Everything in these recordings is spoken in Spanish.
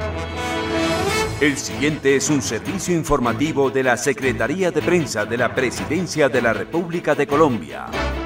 El siguiente es un servicio informativo de la Secretaría de Prensa de la Presidencia de la República de Colombia.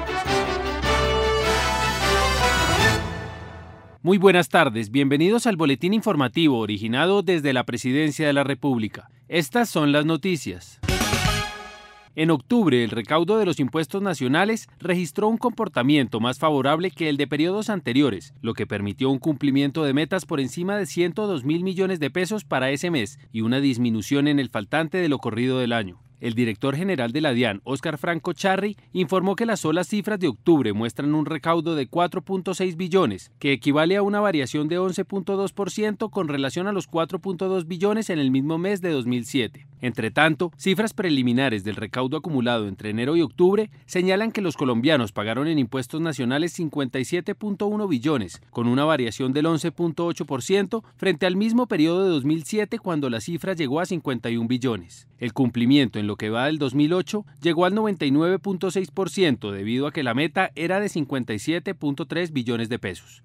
Muy buenas tardes, bienvenidos al boletín informativo originado desde la Presidencia de la República. Estas son las noticias. En octubre, el recaudo de los impuestos nacionales registró un comportamiento más favorable que el de periodos anteriores, lo que permitió un cumplimiento de metas por encima de 102.000 millones de pesos para ese mes y una disminución en el faltante de lo corrido del año. El director general de la DIAN, Óscar Franco Charri, informó que las solas cifras de octubre muestran un recaudo de 4.6 billones, que equivale a una variación de 11.2% con relación a los 4.2 billones en el mismo mes de 2007. Entre tanto, cifras preliminares del recaudo acumulado entre enero y octubre señalan que los colombianos pagaron en impuestos nacionales 57.1 billones, con una variación del 11.8% frente al mismo periodo de 2007 cuando la cifra llegó a 51 billones. El cumplimiento en lo que va del 2008 llegó al 99.6% debido a que la meta era de 57.3 billones de pesos.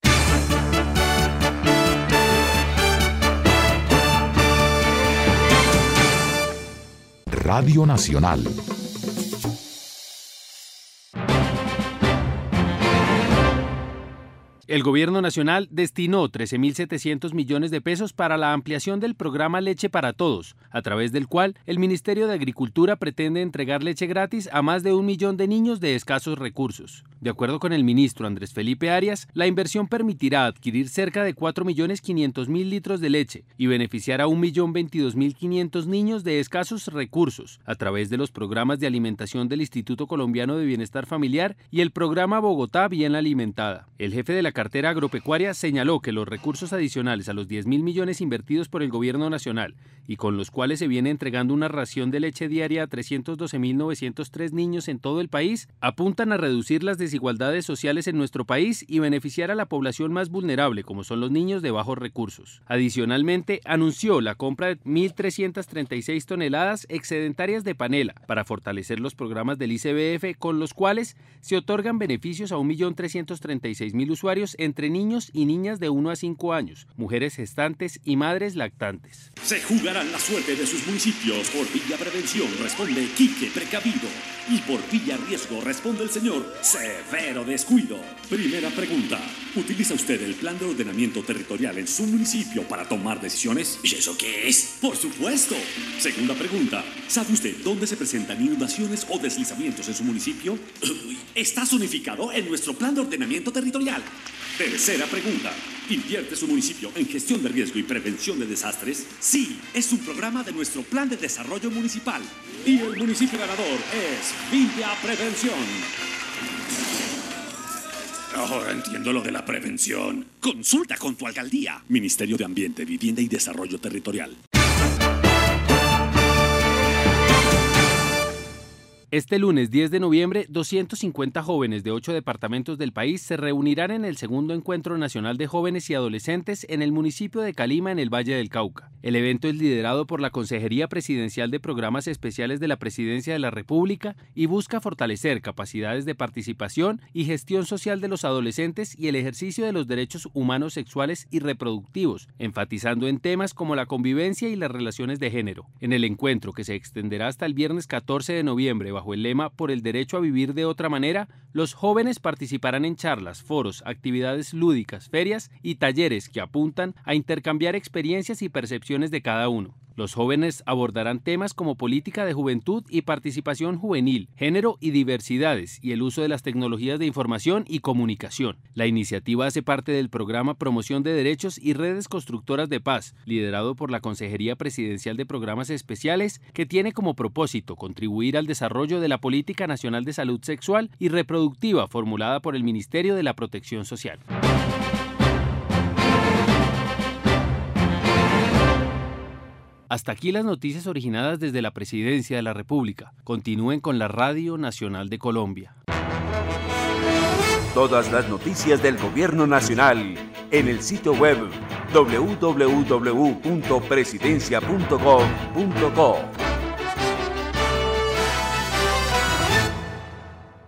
Radio Nacional. El Gobierno Nacional destinó 13.700 millones de pesos para la ampliación del programa Leche para Todos, a través del cual el Ministerio de Agricultura pretende entregar leche gratis a más de 1 millón de niños de escasos recursos. De acuerdo con el ministro Andrés Felipe Arias, la inversión permitirá adquirir cerca de 4.500.000 litros de leche y beneficiar a 1.022.500 niños de escasos recursos, a través de los programas de alimentación del Instituto Colombiano de Bienestar Familiar y el programa Bogotá Bien Alimentada. El jefe de la cartera agropecuaria señaló que los recursos adicionales a los 10.000 millones invertidos por el Gobierno Nacional y con los cuales se viene entregando una ración de leche diaria a 312.903 niños en todo el país, apuntan a reducir las desigualdades sociales en nuestro país y beneficiar a la población más vulnerable, como son los niños de bajos recursos. Adicionalmente, anunció la compra de 1.336 toneladas excedentarias de panela para fortalecer los programas del ICBF, con los cuales se otorgan beneficios a 1.336.000 usuarios entre niños y niñas de 1 a 5 años, mujeres gestantes y madres lactantes. Se jugarán la suerte de sus municipios. Por Villa Prevención responde Quique Precavido. Y por Villa Riesgo responde el señor Severo Descuido. Primera pregunta. ¿Utiliza usted el plan de ordenamiento territorial en su municipio para tomar decisiones? ¿Y eso qué es? Por supuesto. Segunda pregunta. ¿Sabe usted dónde se presentan inundaciones o deslizamientos en su municipio? Está zonificado en nuestro plan de ordenamiento territorial. Tercera pregunta. ¿Invierte su municipio en gestión de riesgo y prevención de desastres? Sí, es un programa de nuestro plan de desarrollo municipal. Y el municipio ganador es Villa Prevención. Ahora entiendo lo de la prevención. Consulta con tu alcaldía. Ministerio de Ambiente, Vivienda y Desarrollo Territorial. Este lunes 10 de noviembre, 250 jóvenes de 8 departamentos del país se reunirán en el segundo Encuentro Nacional de Jóvenes y Adolescentes en el municipio de Calima, en el Valle del Cauca. El evento es liderado por la Consejería Presidencial de Programas Especiales de la Presidencia de la República y busca fortalecer capacidades de participación y gestión social de los adolescentes y el ejercicio de los derechos humanos sexuales y reproductivos, enfatizando en temas como la convivencia y las relaciones de género. En el encuentro, que se extenderá hasta el viernes 14 de noviembre, bajo el lema Por el derecho a vivir de otra manera, los jóvenes participarán en charlas, foros, actividades lúdicas, ferias y talleres que apuntan a intercambiar experiencias y percepciones de cada uno. Los jóvenes abordarán temas como política de juventud y participación juvenil, género y diversidades, y el uso de las tecnologías de información y comunicación. La iniciativa hace parte del programa Promoción de Derechos y Redes Constructoras de Paz, liderado por la Consejería Presidencial de Programas Especiales, que tiene como propósito contribuir al desarrollo de la Política Nacional de Salud Sexual y Reproductiva formulada por el Ministerio de la Protección Social. Hasta aquí las noticias originadas desde la Presidencia de la República. Continúen con la Radio Nacional de Colombia. Todas las noticias del Gobierno Nacional en el sitio web www.presidencia.gov.co.